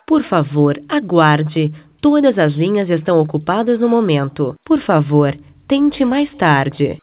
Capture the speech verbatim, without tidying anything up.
Por favor, aguarde. Todas as linhas estão ocupadas no momento. Por favor, tente mais tarde.